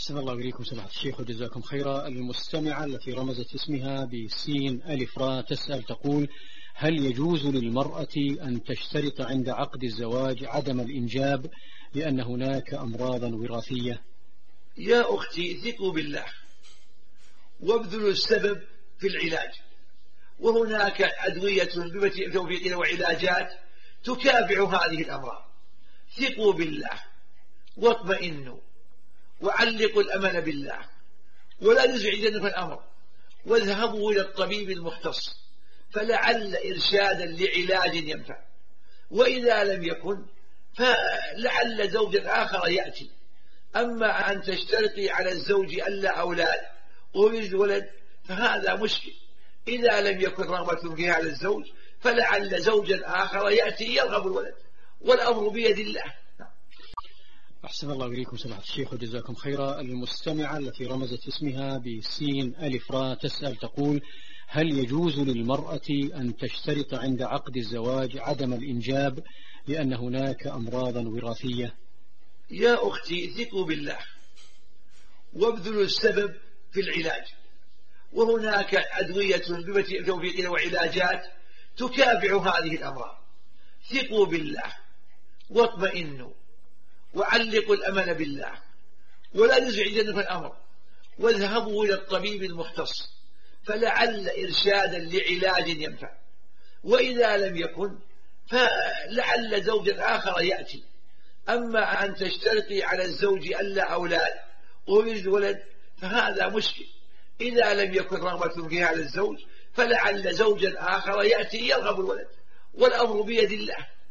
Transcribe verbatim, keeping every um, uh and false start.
أحسن الله إليكم سماحة الشيخ وجزاكم خيرا. المستمعة التي رمزت اسمها بسين ألف را تسأل تقول: هل يجوز للمرأة أن تشترط عند عقد الزواج عدم الإنجاب لأن هناك أمراضا وراثية؟ يا أختي ثقوا بالله وابذلوا السبب في العلاج، وهناك أدوية بتوفيقنا وعلاجات تكافح هذه الأمراض. ثقوا بالله واطمئنوا وعلقوا الأمل بالله ولا يزعجنكم الأمر، واذهبوا إلى الطبيب المختص فلعل إرشادا لعلاج ينفع، وإذا لم يكن فلعل زوجا آخر يأتي. أما أن تشترطي على الزوج ألا أولاد ويريد ولد فهذا مشكل. إذا لم يكن رغبة في هذا الزوج فلعل زوجا آخر يأتي يرغب الولد، والأمر بيد الله. أحسن الله إليكم سماحة الشيخ وجزاكم خيرا. المستمعة التي رمزت اسمها بسين ألف را تسأل تقول: هل يجوز للمرأة أن تشترط عند عقد الزواج عدم الإنجاب لأن هناك أمراضا وراثية؟ يا أختي ثقوا بالله وابذلوا السبب في العلاج، وهناك أدوية بتوفيقنا وعلاجات تكافح هذه الأمراض. ثقوا بالله واطمئنوا وعلقوا الأمل بالله ولا يزعجنكم الأمر، واذهبوا إلى الطبيب المختص فلعل إرشادا لعلاج ينفع، وإذا لم يكن فلعل زوجا آخر يأتي. أما أن تشترطي على الزوج ألا أولاد ويريد ولد فهذا مشكل. إذا لم يكن رغبة في هذا الزوج فلعل زوجا آخر يأتي يرغب الولد، والأمر بيد الله.